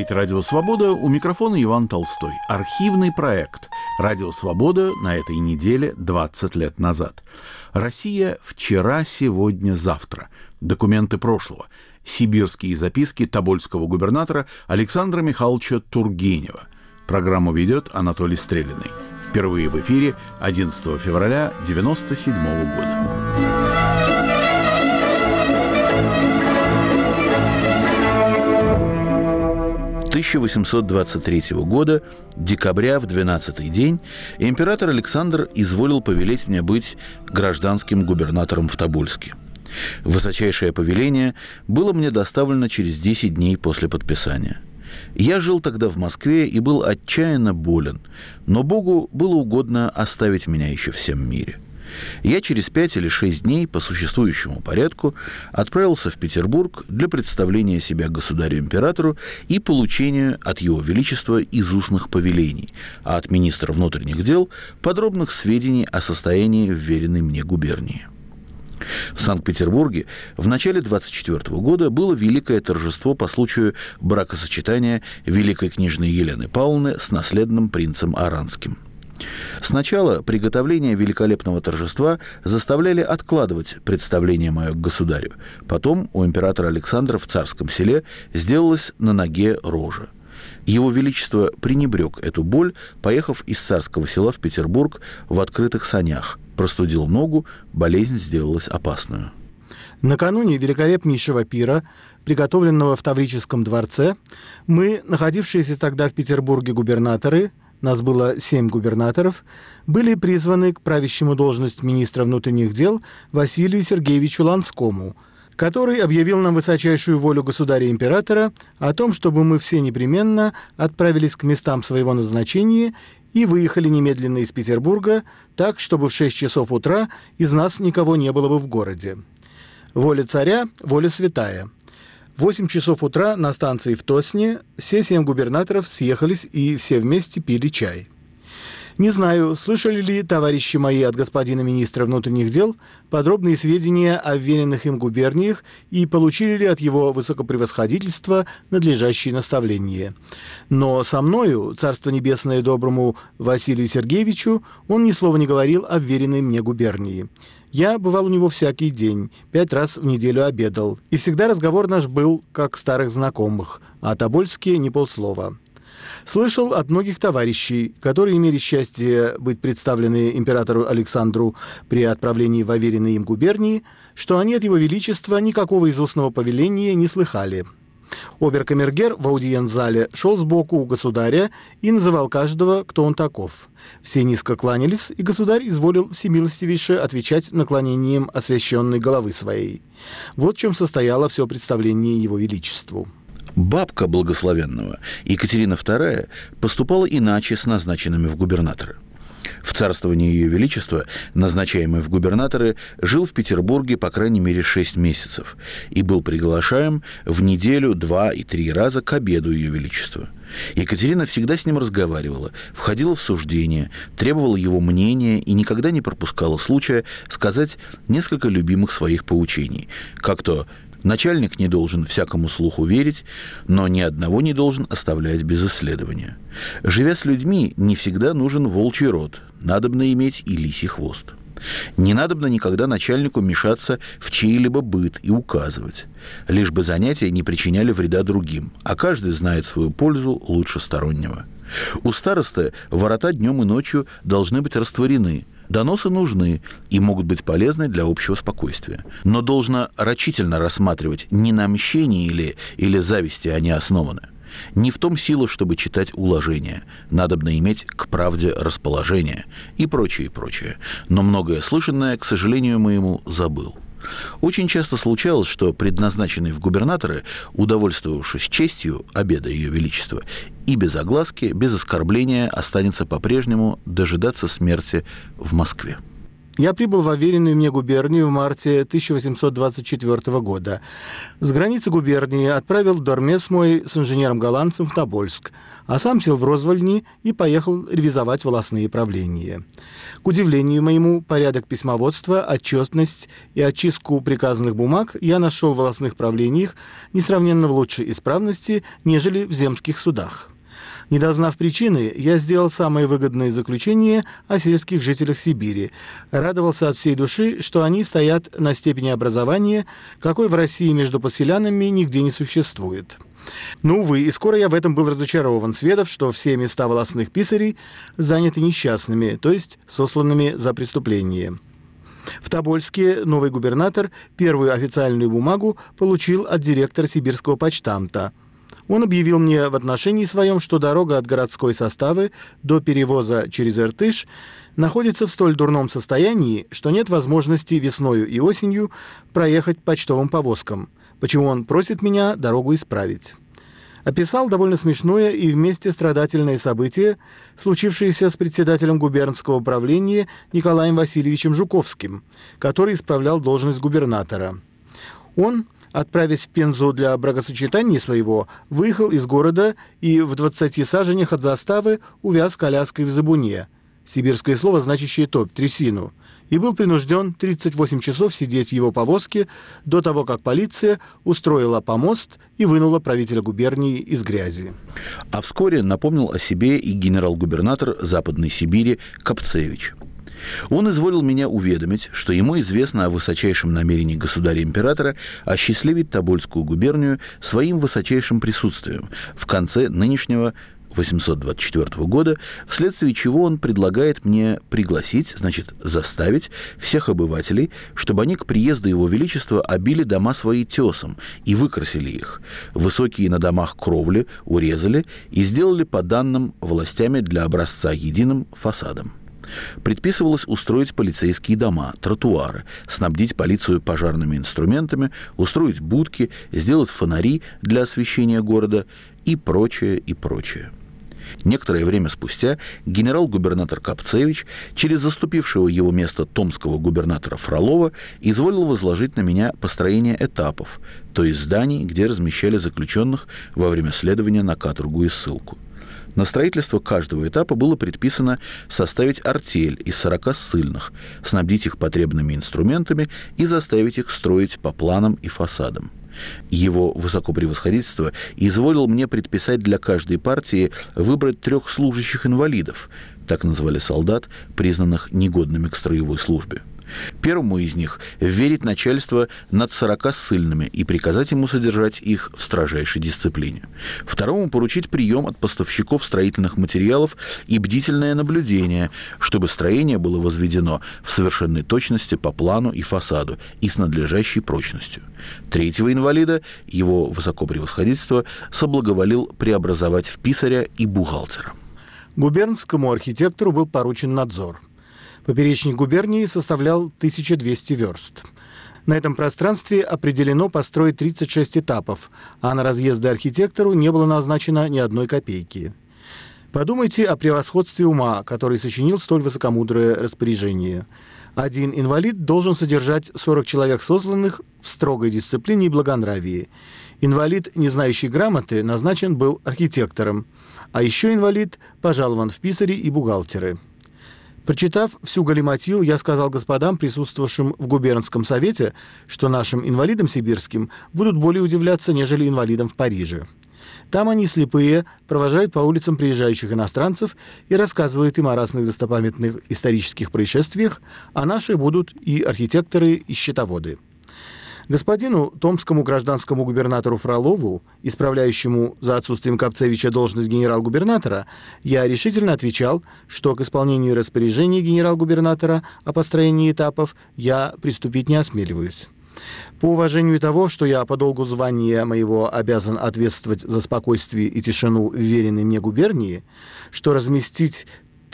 слушаете «Радио Свобода», у микрофона Иван Толстой. Архивный проект «Радио Свобода» на этой неделе 20 лет назад. Россия вчера, сегодня, завтра. Документы прошлого. Сибирские записки тобольского губернатора Александра Михайловича Тургенева. Программу ведет Анатолий Стрелиный. Впервые в эфире 11 февраля 1997 года. 1823 года, декабря, в 12-й день, император Александр изволил повелеть мне быть гражданским губернатором в Тобольске. Высочайшее повеление было мне доставлено через 10 дней после подписания. Я жил тогда в Москве и был отчаянно болен, но Богу было угодно оставить меня еще в всем мире. Я через 5 или 6 дней по существующему порядку отправился в Петербург для представления себя государю-императору и получения от Его Величества из устных повелений, а от министра внутренних дел подробных сведений о состоянии вверенной мне губернии. В Санкт-Петербурге в начале 24 года было великое торжество по случаю бракосочетания великой княжны Елены Павловны с наследным принцем Оранским. Сначала приготовление великолепного торжества заставляли откладывать представление мое к государю. Потом у императора Александра в Царском Селе сделалась на ноге рожа. Его Величество пренебрег эту боль, поехав из Царского Села в Петербург в открытых санях. Простудил ногу, болезнь сделалась опасную. Накануне великолепнейшего пира, приготовленного в Таврическом дворце, мы, находившиеся тогда в Петербурге губернаторы, нас было 7 губернаторов, были призваны к правящему должность министра внутренних дел Василию Сергеевичу Ланскому, который объявил нам высочайшую волю государя-императора о том, чтобы мы все непременно отправились к местам своего назначения и выехали немедленно из Петербурга, так, чтобы в 6 часов утра из нас никого не было бы в городе. Воля царя – воля святая. В 8 часов утра на станции в Тосне все 7 губернаторов съехались и все вместе пили чай. Не знаю, слышали ли товарищи мои от господина министра внутренних дел подробные сведения о вверенных им губерниях и получили ли от его высокопревосходительства надлежащие наставления. Но со мною, царство небесное доброму Василию Сергеевичу, он ни слова не говорил о вверенной мне губернии. Я бывал у него всякий день, 5 раз в неделю обедал, и всегда разговор наш был как старых знакомых, а о Тобольске ни полслова. Слышал от многих товарищей, которые имели счастье быть представлены императору Александру при отправлении в уверенные им губернии, что они от его величества никакого из устного повеления не слыхали. Обер-камергер в аудиенц-зале шел сбоку у государя и называл каждого, кто он таков. Все низко кланялись, и государь изволил всемилостивейше отвечать наклонением освященной головы своей. Вот в чем состояло все представление его величеству. Бабка благословенного, Екатерина II, поступала иначе с назначенными в губернаторы. В царствовании Ее Величества, назначаемый в губернаторы, жил в Петербурге по крайней мере 6 месяцев и был приглашаем в неделю 2 и 3 раза к обеду Ее Величества. Екатерина всегда с ним разговаривала, входила в суждение, требовала его мнения и никогда не пропускала случая сказать несколько любимых своих поучений, как то «начальник не должен всякому слуху верить, но ни одного не должен оставлять без исследования. Живя с людьми, не всегда нужен волчий рог, надобно иметь и лисий хвост. Не надобно никогда начальнику мешаться в чей-либо быт и указывать, лишь бы занятия не причиняли вреда другим, а каждый знает свою пользу лучше стороннего. У старосты ворота днем и ночью должны быть растворены, доносы нужны и могут быть полезны для общего спокойствия. Но должно рачительно рассматривать, не на мщении или зависти они основаны. Не в том сила, чтобы читать уложения. Надобно иметь к правде расположение и прочее, и прочее. Но многое слышанное, к сожалению моему, забыл. Очень часто случалось, что предназначенный в губернаторы, удовольствовавшись честью обеда Ее Величества, и без огласки, без оскорбления останется по-прежнему дожидаться смерти в Москве. Я прибыл в уверенную мне губернию в марте 1824 года. С границы губернии отправил дормес мой с инженером-голландцем в Тобольск, а сам сел в Розвальни и поехал ревизовать волостные правления. К удивлению моему, порядок письмоводства, отчетность и очистку приказанных бумаг я нашел в волостных правлениях несравненно в лучшей исправности, нежели в земских судах. Не дознав причины, я сделал самые выгодные заключения о сельских жителях Сибири. Радовался от всей души, что они стоят на степени образования, какой в России между поселянами нигде не существует. Но, увы, и скоро я в этом был разочарован, сведав, что все места волостных писарей заняты несчастными, то есть сосланными за преступление. В Тобольске новый губернатор первую официальную бумагу получил от директора сибирского почтамта. Он объявил мне в отношении своем, что дорога от городской составы до перевоза через Иртыш находится в столь дурном состоянии, что нет возможности весною и осенью проехать почтовым повозкам, почему он просит меня дорогу исправить. Описал довольно смешное и вместе страдательное событие, случившееся с председателем губернского управления Николаем Васильевичем Жуковским, который исправлял должность губернатора. Он, отправясь в Пензу для бракосочетания своего, выехал из города и в 20 саженях от заставы увяз коляской в Забуне, сибирское слово, значащее топь, трясину, и был принужден 38 часов сидеть в его повозке до того, как полиция устроила помост и вынула правителя губернии из грязи. А вскоре напомнил о себе и генерал-губернатор Западной Сибири Капцевич. Он изволил меня уведомить, что ему известно о высочайшем намерении государя-императора осчастливить Тобольскую губернию своим высочайшим присутствием в конце нынешнего 824 года, вследствие чего он предлагает мне пригласить, значит, заставить всех обывателей, чтобы они к приезду Его Величества обили дома свои тесом и выкрасили их, высокие на домах кровли урезали и сделали по данным властями для образца единым фасадом. Предписывалось устроить полицейские дома, тротуары, снабдить полицию пожарными инструментами, устроить будки, сделать фонари для освещения города и прочее, и прочее. Некоторое время спустя генерал-губернатор Капцевич через заступившего его место томского губернатора Фролова изволил возложить на меня построение этапов, то есть зданий, где размещали заключенных во время следования на каторгу и ссылку. На строительство каждого этапа было предписано составить артель из 40 ссыльных, снабдить их потребными инструментами и заставить их строить по планам и фасадам. Его высокопревосходительство изволил мне предписать для каждой партии выбрать 3 служащих-инвалидов, так называли солдат, признанных негодными к строевой службе. Первому из них вверить начальство над 40 ссыльными и приказать ему содержать их в строжайшей дисциплине. Второму поручить прием от поставщиков строительных материалов и бдительное наблюдение, чтобы строение было возведено в совершенной точности по плану и фасаду и с надлежащей прочностью. Третьего инвалида его высокопревосходительство соблаговолил преобразовать в писаря и бухгалтера. Губернскому архитектору был поручен надзор. Поперечник губернии составлял 1200 верст. На этом пространстве определено построить 36 этапов, а на разъезды архитектору не было назначено ни одной копейки. Подумайте о превосходстве ума, который сочинил столь высокомудрое распоряжение. Один инвалид должен содержать 40 человек сосланных в строгой дисциплине и благонравии. Инвалид, не знающий грамоты, назначен был архитектором, а еще инвалид пожалован в писари и бухгалтеры. Прочитав всю галиматью, я сказал господам, присутствовавшим в губернском совете, что нашим инвалидам сибирским будут более удивляться, нежели инвалидам в Париже. Там они, слепые, провожают по улицам приезжающих иностранцев и рассказывают им о разных достопамятных исторических происшествиях, а наши будут и архитекторы, и счетоводы. Господину томскому гражданскому губернатору Фролову, исправляющему за отсутствием Капцевича должность генерал-губернатора, я решительно отвечал, что к исполнению распоряжений генерал-губернатора о построении этапов я приступить не осмеливаюсь. По уважению того, что я по долгу звания моего обязан ответствовать за спокойствие и тишину вверенной мне губернии, что разместить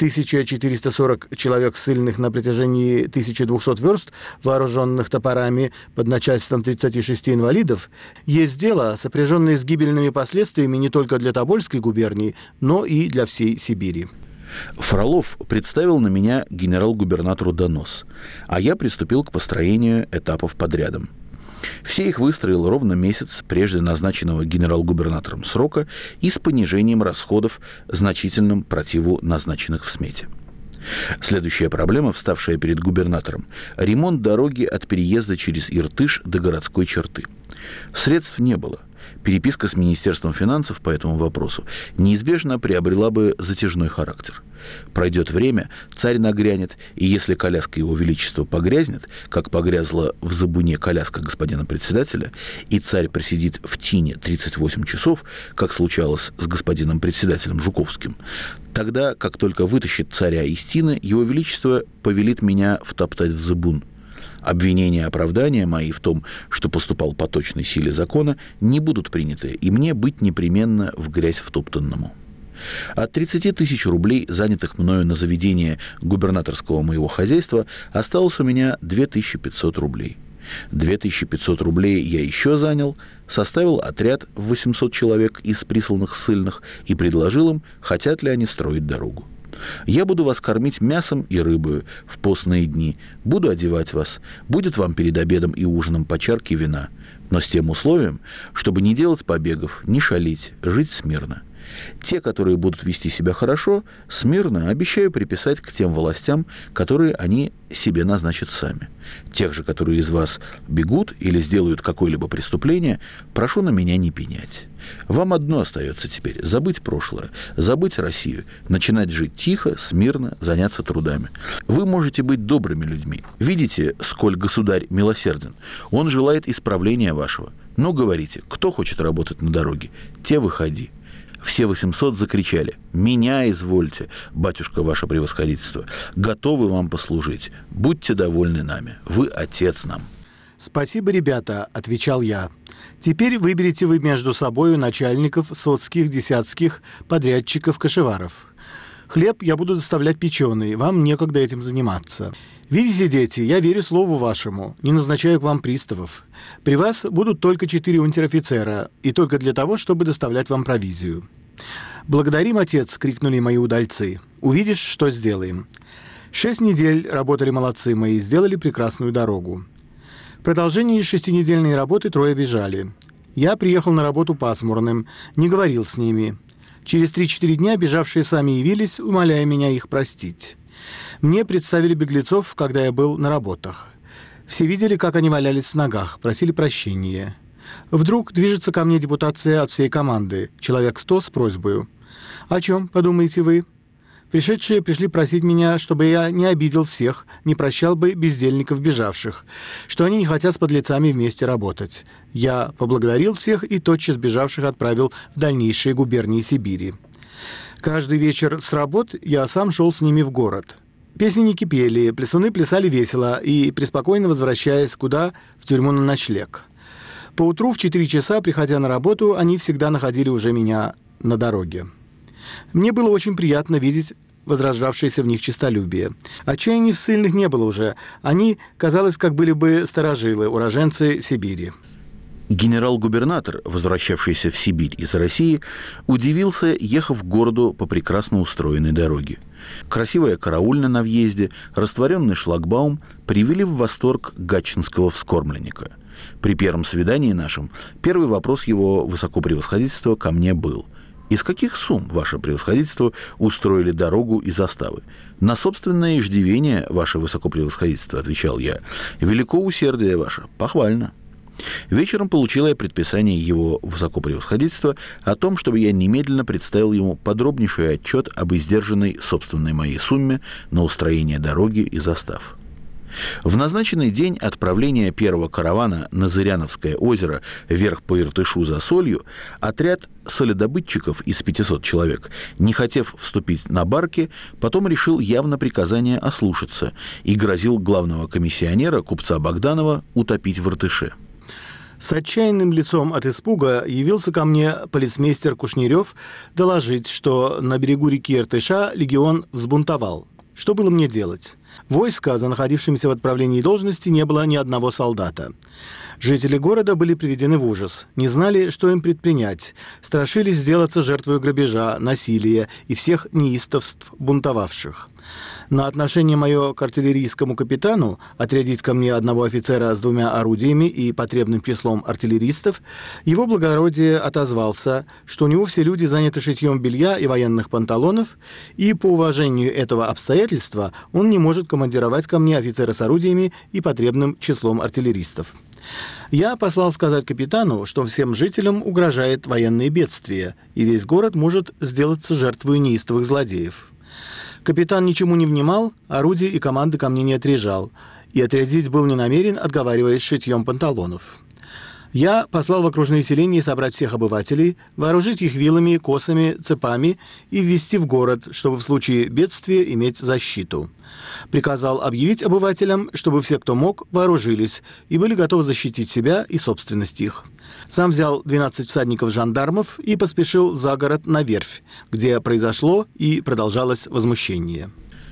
1440 человек ссыльных на протяжении 1200 верст, вооруженных топорами под начальством 36 инвалидов, есть дело, сопряженное с гибельными последствиями не только для Тобольской губернии, но и для всей Сибири. Фролов представил на меня генерал-губернатору донос, а я приступил к построению этапов подрядом. Все их выстроил ровно месяц прежде назначенного генерал-губернатором срока и с понижением расходов, значительным противу назначенных в смете. Следующая проблема, вставшая перед губернатором – ремонт дороги от переезда через Иртыш до городской черты. Средств не было. Переписка с Министерством финансов по этому вопросу неизбежно приобрела бы затяжной характер. Пройдет время, царь нагрянет, и если коляска его величества погрязнет, как погрязла в Забуне коляска господина председателя, и царь просидит в тине 38 часов, как случалось с господином председателем Жуковским, тогда, как только вытащит царя из тины, его величество повелит меня втоптать в Забун. Обвинения и оправдания мои в том, что поступал по точной силе закона, не будут приняты, и мне быть непременно в грязь втоптанному. От 30 тысяч рублей, занятых мною на заведение губернаторского моего хозяйства, осталось у меня 2500 рублей. 2500 рублей я еще занял, составил отряд в 800 человек из присланных ссыльных и предложил им, хотят ли они строить дорогу. Я буду вас кормить мясом и рыбою в постные дни, буду одевать вас, будет вам перед обедом и ужином по чарке вина, но с тем условием, чтобы не делать побегов, не шалить, жить смирно. Те, которые будут вести себя хорошо, смирно обещаю приписать к тем властям, которые они себе назначат сами. Тех же, которые из вас бегут или сделают какое-либо преступление, прошу на меня не пенять. Вам одно остается теперь – забыть прошлое, забыть Россию, начинать жить тихо, смирно, заняться трудами. Вы можете быть добрыми людьми. Видите, сколь государь милосерден. Он желает исправления вашего. Но говорите, кто хочет работать на дороге, те выходи. Все 800 закричали: «Меня извольте, батюшка ваше превосходительство, готовы вам послужить, будьте довольны нами, вы отец нам». «Спасибо, ребята», — отвечал я. «Теперь выберите вы между собою начальников, соцких, десятских, подрядчиков, кошеваров. Хлеб я буду доставлять печеный, вам некогда этим заниматься. Видите, дети, я верю слову вашему, не назначаю к вам приставов. При вас будут только 4 унтер-офицера, и только для того, чтобы доставлять вам провизию». «Благодарим, отец!» — крикнули мои удальцы. «Увидишь, что сделаем». 6 недель работали молодцы мои, сделали прекрасную дорогу. В продолжении 6-недельной работы 3 бежали. Я приехал на работу пасмурным, не говорил с ними. Через 3-4 дня бежавшие сами явились, умоляя меня их простить. Мне представили беглецов, когда я был на работах. Все видели, как они валялись в ногах, просили прощения. Вдруг движется ко мне депутация от всей команды, человек 100 с просьбою. «О чем, подумаете вы?» Пришедшие пришли просить меня, чтобы я не обидел всех, не прощал бы бездельников бежавших, что они не хотят с подлецами вместе работать. Я поблагодарил всех и тотчас бежавших отправил в дальнейшие губернии Сибири. Каждый вечер с работ я сам шел с ними в город. Песенники пели, плясуны плясали весело и преспокойно возвращаясь куда? В тюрьму на ночлег. Поутру в 4 часа, приходя на работу, они всегда находили уже меня на дороге. Мне было очень приятно видеть возрождавшееся в них честолюбие. Отчаяний в ссыльных не было уже. Они, казалось, как были бы старожилы, уроженцы Сибири. Генерал-губернатор, возвращавшийся в Сибирь из России, удивился, ехав к городу по прекрасно устроенной дороге. Красивая караульня на въезде, растворенный шлагбаум привели в восторг гатчинского вскормленника. При первом свидании нашем первый вопрос его высокопревосходительства ко мне был: «Из каких сумм, ваше превосходительство, устроили дорогу и заставы?» «На собственное иждивение, ваше высокопревосходительство», — отвечал я. «Велико усердие ваше, похвально». Вечером получил я предписание его высокопревосходительства о том, чтобы я немедленно представил ему подробнейший отчет об издержанной собственной моей сумме на устроение дороги и застав. В назначенный день отправления первого каравана на Зыряновское озеро вверх по Иртышу за солью отряд соледобытчиков из 500 человек, не хотев вступить на барки, потом решил явно приказание ослушаться и грозил главного комиссионера, купца Богданова, утопить в Иртыше. С отчаянным лицом от испуга явился ко мне полицмейстер Кушнерев доложить, что на берегу реки Иртыша легион взбунтовал. Что было мне делать? Войска, за находившимися в отправлении должности, не было ни одного солдата. Жители города были приведены в ужас, не знали, что им предпринять, страшились сделаться жертвой грабежа, насилия и всех неистовств бунтовавших. На отношение мое к артиллерийскому капитану отрядить ко мне одного офицера с 2 орудиями и потребным числом артиллеристов, его благородие отозвался, что у него все люди заняты шитьем белья и военных панталонов, и по уважению этого обстоятельства он не может командировать ко мне офицера с орудиями и потребным числом артиллеристов. Я послал сказать капитану, что всем жителям угрожает военное бедствие, и весь город может сделаться жертвой неистовых злодеев. Капитан ничему не внимал, орудия и команды ко мне не отряжал, и отрядить был не намерен, отговариваясь шитьем панталонов. Я послал в окружные селения собрать всех обывателей, вооружить их вилами, косами, цепами и ввести в город, чтобы в случае бедствия иметь защиту. Приказал объявить обывателям, чтобы все, кто мог, вооружились и были готовы защитить себя и собственность их. Сам взял 12 всадников-жандармов и поспешил за город на верфь, где произошло и продолжалось возмущение.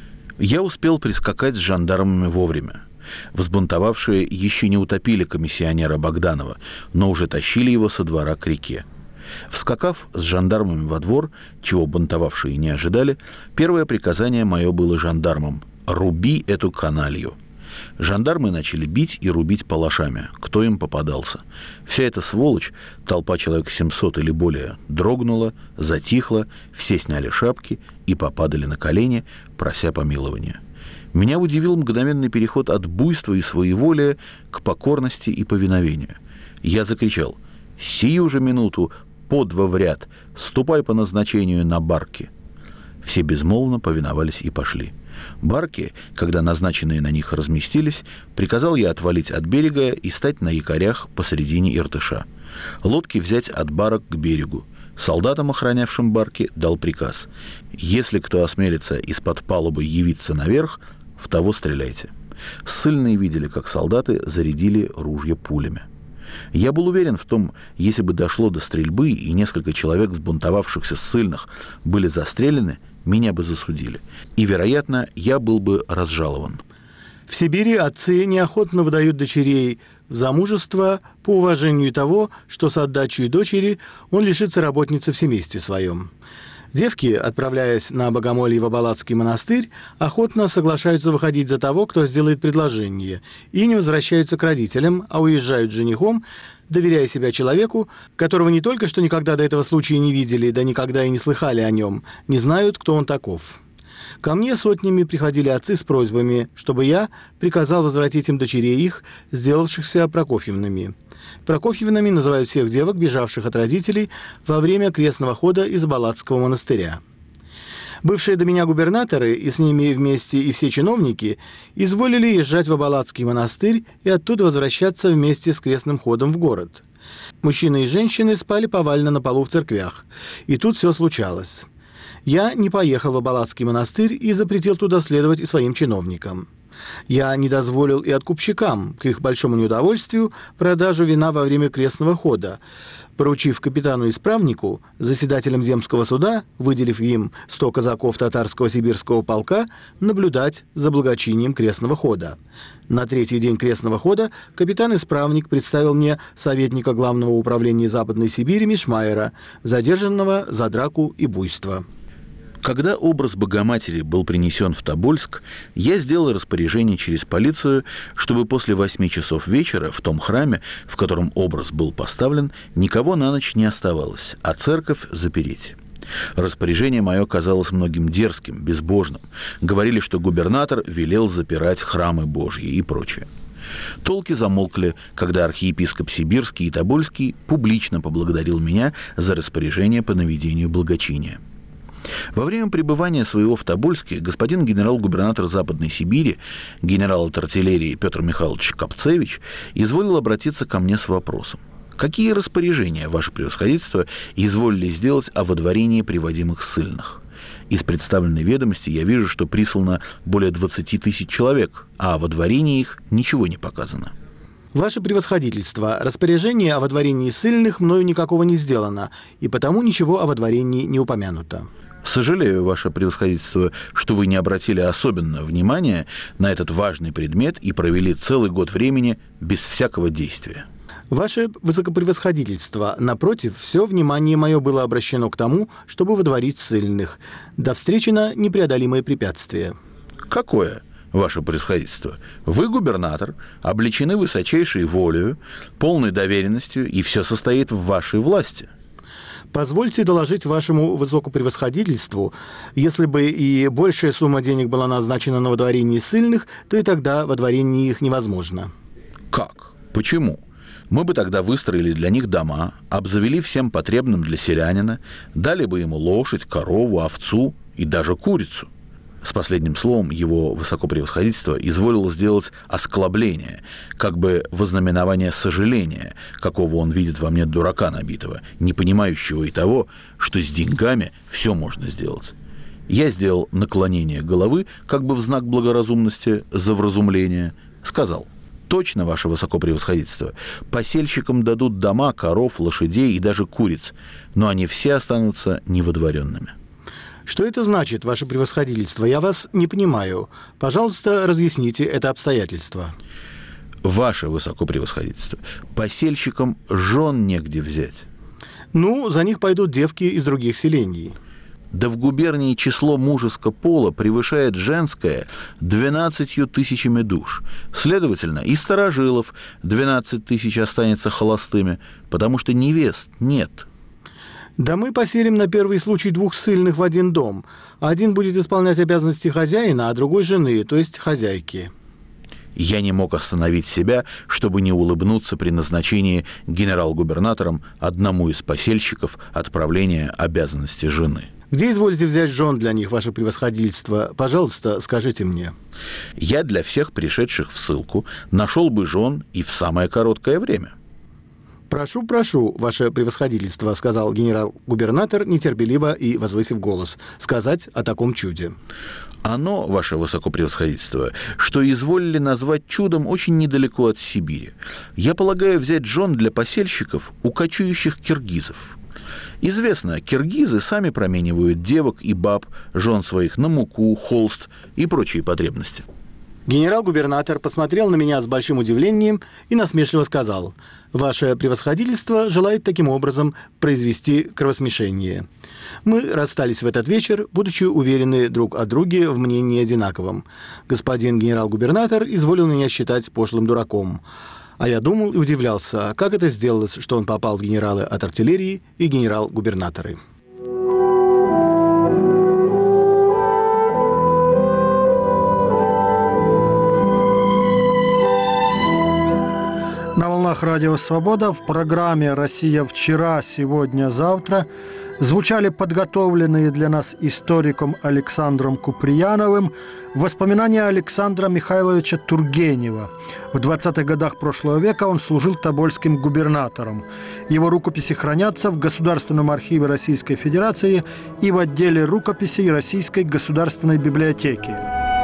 Я успел прискакать с жандармами вовремя. Взбунтовавшие еще не утопили комиссионера Богданова, но уже тащили его со двора к реке. Вскакав с жандармами во двор, чего бунтовавшие не ожидали, первое приказание мое было жандармам – «Руби эту каналью». Жандармы начали бить и рубить палашами, кто им попадался. Вся эта сволочь, толпа человек 700 или более, дрогнула, затихла, все сняли шапки и попадали на колени, прося помилования. Меня удивил мгновенный переход от буйства и своеволия к покорности и повиновению. Я закричал: «Сию же минуту, по 2 в ряд, ступай по назначению на барки». Все безмолвно повиновались и пошли. Барки, когда назначенные на них разместились, приказал я отвалить от берега и стать на якорях посредине Иртыша. Лодки взять от барок к берегу. Солдатам, охранявшим барки, дал приказ: если кто осмелится из-под палубы явиться наверх, в того стреляйте. Ссыльные видели, как солдаты зарядили ружья пулями. Я был уверен в том, если бы дошло до стрельбы и несколько человек, взбунтовавшихся ссыльных, были застрелены, меня бы засудили. И, вероятно, я был бы разжалован. В Сибири отцы неохотно выдают дочерей в замужество по уважению того, что с отдачей дочери он лишится работницы в семействе своем. Девки, отправляясь на богомолье в Абалацкий монастырь, охотно соглашаются выходить за того, кто сделает предложение, и не возвращаются к родителям, а уезжают с женихом, доверяя себя человеку, которого не только что никогда до этого случая не видели, да никогда и не слыхали о нем, не знают, кто он таков. Ко мне сотнями приходили отцы с просьбами, чтобы я приказал возвратить им дочерей их, сделавшихся Прокофьевнами. Прокофьевнами называют всех девок, бежавших от родителей во время крестного хода из Балатского монастыря. Бывшие до меня губернаторы, и с ними вместе и все чиновники, изволили езжать в Абалацкий монастырь и оттуда возвращаться вместе с крестным ходом в город. Мужчины и женщины спали повально на полу в церквях, и тут все случалось. Я не поехал в Абалацкий монастырь и запретил туда следовать и своим чиновникам. Я не дозволил и откупщикам, к их большому неудовольствию, продажу вина во время крестного хода, поручив капитану-исправнику, заседателям земского суда, выделив им 100 казаков татарского сибирского полка, наблюдать за благочинием крестного хода. На 3-й день крестного хода капитан-исправник представил мне советника Главного управления Западной Сибири Мишмайера, задержанного за драку и буйство. Когда образ Богоматери был принесен в Тобольск, я сделал распоряжение через полицию, чтобы после 8 часов вечера в том храме, в котором образ был поставлен, никого на ночь не оставалось, а церковь запереть. Распоряжение мое казалось многим дерзким, безбожным. Говорили, что губернатор велел запирать храмы Божьи и прочее. Толки замолкли, когда архиепископ Сибирский и Тобольский публично поблагодарил меня за распоряжение по наведению благочиния. Во время пребывания своего в Тобольске господин генерал-губернатор Западной Сибири, генерал от артиллерии Петр Михайлович Капцевич, изволил обратиться ко мне с вопросом: какие распоряжения, ваше превосходительство, изволили сделать о водворении приводимых ссыльных? Из представленной ведомости я вижу, что прислано более 20 тысяч человек, а о водворении их ничего не показано. Ваше превосходительство, распоряжение о водворении ссыльных мною никакого не сделано, и потому ничего о водворении не упомянуто. Сожалею, ваше превосходительство, что вы не обратили особенного внимания на этот важный предмет и провели целый год времени без всякого действия. Ваше высокопревосходительство, напротив, все внимание мое было обращено к тому, чтобы водворить ссыльных. Да встречено непреодолимое препятствие. Какое, ваше превосходительство? Вы губернатор, облечены высочайшей волею, полной доверенностью, и все состоит в вашей власти. Позвольте доложить вашему высокопревосходительству, если бы и большая сумма денег была назначена на водворение ссыльных, то и тогда водворение их невозможно. Как? Почему? Мы бы тогда выстроили для них дома, обзавели всем потребным для селянина, дали бы ему лошадь, корову, овцу и даже курицу. С последним словом его высокопревосходительство изволило сделать осклабление, как бы вознаменование сожаления, какого он видит во мне дурака набитого, не понимающего и того, что с деньгами все можно сделать. Я сделал наклонение головы, как бы в знак благоразумности за вразумление, сказал: «Точно, ваше высокопревосходительство, посельщикам дадут дома, коров, лошадей и даже куриц, но они все останутся неводворенными». Что это значит, ваше превосходительство? Я вас не понимаю. Пожалуйста, разъясните это обстоятельство. Ваше высокопревосходительство, посельщикам жен негде взять. Ну, за них пойдут девки из других селений. Да в губернии число мужеского пола превышает женское 12 тысячами душ. Следовательно, и старожилов 12 тысяч останется холостыми, потому что невест нет. Да мы поселим на первый случай 2 ссыльных в один дом. Один будет исполнять обязанности хозяина, а другой жены, то есть хозяйки. Я не мог остановить себя, чтобы не улыбнуться при назначении генерал-губернатором одному из посельщиков отправления обязанности жены. Где изволите взять жен для них, ваше превосходительство? Пожалуйста, скажите мне. Я для всех пришедших в ссылку нашел бы жен и в самое короткое время. «Прошу, прошу, ваше превосходительство», — сказал генерал-губернатор, нетерпеливо и возвысив голос, сказать о таком чуде. Оно, ваше высокопревосходительство, что изволили назвать чудом, очень недалеко от Сибири. Я полагаю взять жен для посельщиков у кочующих киргизов. Известно, киргизы сами променивают девок и баб, жен своих на муку, холст и прочие потребности. Генерал-губернатор посмотрел на меня с большим удивлением и насмешливо сказал: «Ваше превосходительство желает таким образом произвести кровосмешение». Мы расстались в этот вечер, будучи уверены друг о друге в мнении одинаковом. Господин генерал-губернатор изволил меня считать пошлым дураком. А я думал и удивлялся, как это сделалось, что он попал в генералы от артиллерии и генерал-губернаторы. На волнах Радио Свобода в программе «Россия вчера, сегодня, завтра» звучали подготовленные для нас историком Александром Куприяновым воспоминания Александра Михайловича Тургенева. В 20-х годах прошлого века он служил тобольским губернатором. Его рукописи хранятся в Государственном архиве Российской Федерации и в отделе рукописей Российской государственной библиотеки.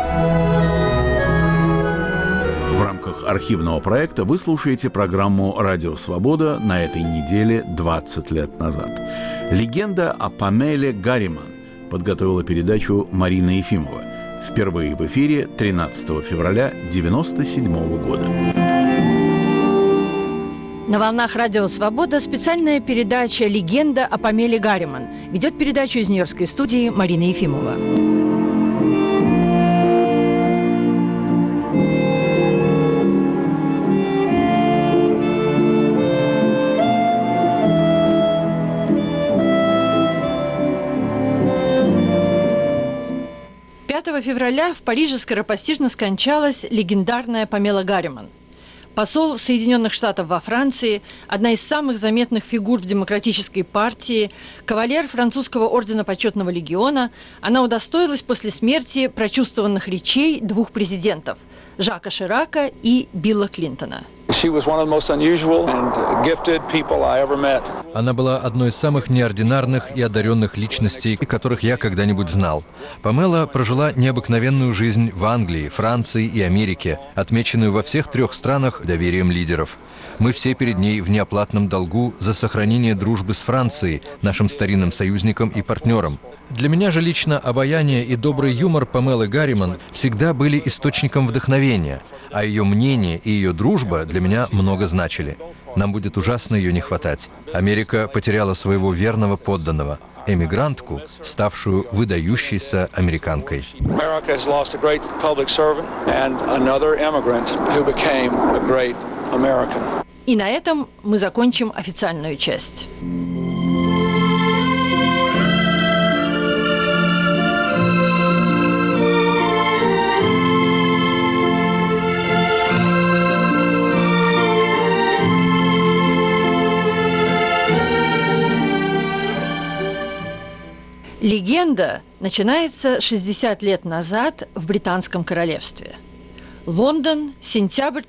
В рамках архивного проекта вы слушаете программу «Радио Свобода» на этой неделе 20 лет назад. Легенда о Памеле Гарриман подготовила передачу Марина Ефимова. Впервые в эфире 13 февраля 1997 года. На волнах Радио Свобода специальная передача «Легенда о Памеле Гарриман». Ведет передачу из Нью-Йоркской студии Марина Ефимова. Февраля в Париже скоропостижно скончалась легендарная Памела Гарриман. Посол Соединенных Штатов во Франции, одна из самых заметных фигур в демократической партии, кавалер французского ордена Почетного легиона, она удостоилась после смерти прочувствованных речей 2 президентов – Жака Ширака и Билла Клинтона. Она была одной из самых неординарных и одаренных личностей, которых я когда-нибудь знал. Памела прожила необыкновенную жизнь в Англии, Франции и Америке, отмеченную во всех 3 странах доверием лидеров. Мы все перед ней в неоплатном долгу за сохранение дружбы с Францией, нашим старинным союзником и партнером. Для меня же лично обаяние и добрый юмор Памелы Гарриман всегда были источником вдохновения, а ее мнение и ее дружба для меня много значили. Нам будет ужасно ее не хватать. Америка потеряла своего верного подданного, эмигрантку, ставшую выдающейся американкой. И на этом мы закончим официальную часть. Легенда начинается 60 лет назад в Британском королевстве. Лондон, сентябрь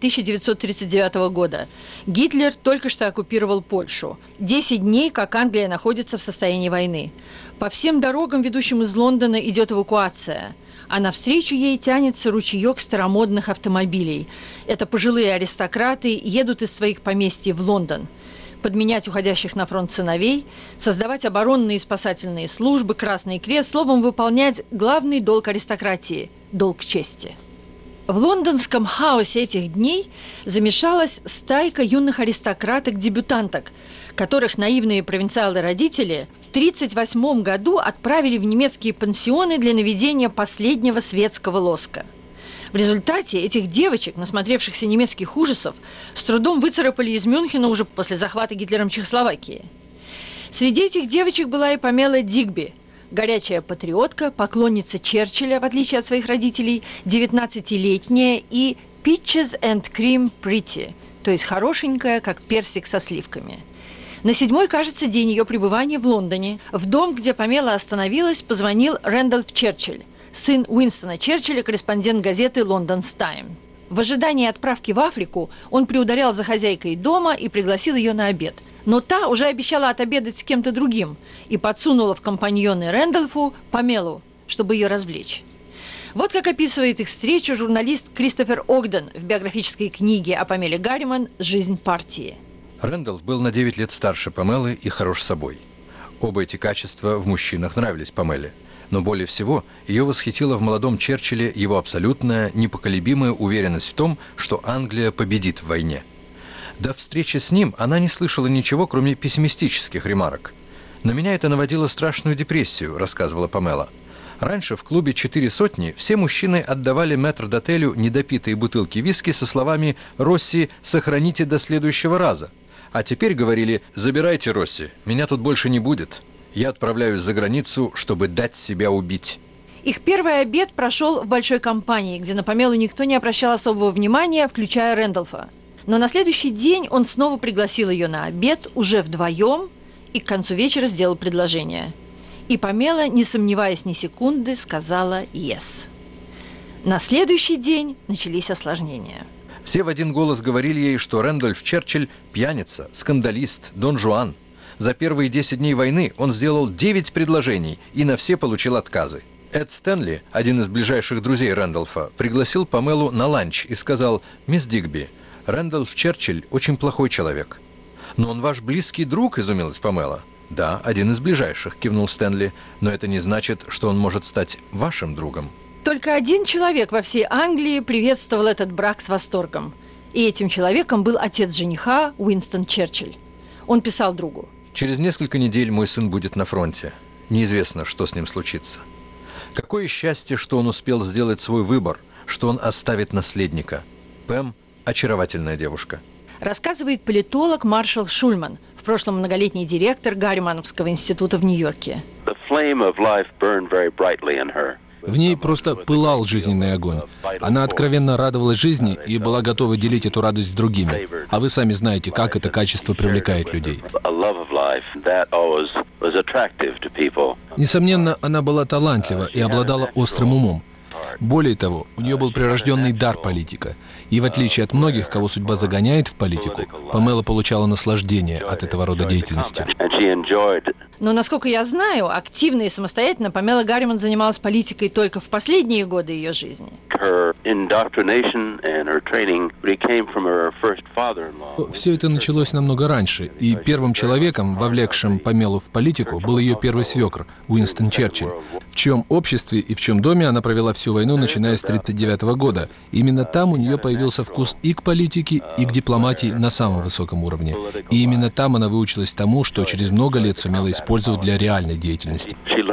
1939 года. Гитлер только что оккупировал Польшу. 10 дней, как Англия находится в состоянии войны. По всем дорогам, ведущим из Лондона, идет эвакуация. А навстречу ей тянется ручеек старомодных автомобилей. Это пожилые аристократы едут из своих поместьй в Лондон. Подменять уходящих на фронт сыновей, создавать оборонные и спасательные службы, Красный Крест, словом, выполнять главный долг аристократии – долг чести. В лондонском хаосе этих дней замешалась стайка юных аристократок-дебютанток, которых наивные провинциалы-родители в 1938 году отправили в немецкие пансионы для наведения последнего светского лоска. В результате этих девочек, насмотревшихся немецких ужасов, с трудом выцарапали из Мюнхена уже после захвата Гитлером Чехословакии. Среди этих девочек была и Памела Дигби, горячая патриотка, поклонница Черчилля, в отличие от своих родителей, 19-летняя и peaches and cream pretty, то есть хорошенькая, как персик со сливками. На 7-й, кажется, день ее пребывания в Лондоне, в дом, где Памела остановилась, позвонил Рэндольф Черчилль, сын Уинстона Черчилля, корреспондент газеты «Лондонс Тайм». В ожидании отправки в Африку он приударял за хозяйкой дома и пригласил ее на обед. Но та уже обещала отобедать с кем-то другим и подсунула в компаньоны Рэндольфу Памелу, чтобы ее развлечь. Вот как описывает их встречу журналист Кристофер Огден в биографической книге о Памеле Гарриман «Жизнь партии». Рэндольф был на 9 лет старше Памелы и хорош собой. Оба эти качества в мужчинах нравились Памеле. Но более всего ее восхитила в молодом Черчилле его абсолютная, непоколебимая уверенность в том, что Англия победит в войне. До встречи с ним она не слышала ничего, кроме пессимистических ремарок. «На меня это наводило страшную депрессию», — рассказывала Памела. «Раньше в клубе «Четыре сотни» все мужчины отдавали метрдотелю недопитые бутылки виски со словами «Росси, сохраните до следующего раза». А теперь говорили «Забирайте, Росси, меня тут больше не будет». Я отправляюсь за границу, чтобы дать себя убить. Их первый обед прошел в большой компании, где на Памелу никто не обращал особого внимания, включая Рэндольфа. Но на следующий день он снова пригласил ее на обед, уже вдвоем, и к концу вечера сделал предложение. И Памела, не сомневаясь ни секунды, сказала «yes». На следующий день начались осложнения. Все в один голос говорили ей, что Рэндольф Черчилль – пьяница, скандалист, Дон Жуан. За первые 10 дней войны он сделал 9 предложений и на все получил отказы. Эд Стэнли, один из ближайших друзей Рэндольфа, пригласил Памелу на ланч и сказал: «Мисс Дигби, Рэндольф Черчилль очень плохой человек». «Но он ваш близкий друг», — изумилась Памела. «Да, один из ближайших», — кивнул Стэнли, «но это не значит, что он может стать вашим другом». Только один человек во всей Англии приветствовал этот брак с восторгом. И этим человеком был отец жениха Уинстон Черчилль. Он писал другу: «Через несколько недель мой сын будет на фронте. Неизвестно, что с ним случится. Какое счастье, что он успел сделать свой выбор, что он оставит наследника. Пэм – очаровательная девушка». Рассказывает политолог Маршал Шульман, в прошлом многолетний директор Гарримановского института в Нью-Йорке. В ней просто пылал жизненный огонь. Она откровенно радовалась жизни и была готова делить эту радость с другими. А вы сами знаете, как это качество привлекает людей. Несомненно, она была талантлива и обладала острым умом. Более того, у нее был прирожденный дар политика. И в отличие от многих, кого судьба загоняет в политику, Памела получала наслаждение от этого рода деятельности. Но, насколько я знаю, активно и самостоятельно Памела Гарриман занималась политикой только в последние годы ее жизни. Все это началось намного раньше, и первым человеком, вовлекшим Памелу в политику, был ее первый свекр, Уинстон Черчилль, в чьем обществе и в чьем доме она провела всю войну, начиная с 1939 года. Именно там у нее появился вкус и к политике, и к дипломатии на самом высоком уровне. И именно там она выучилась тому, что через много лет сумела использовать для реальной деятельности.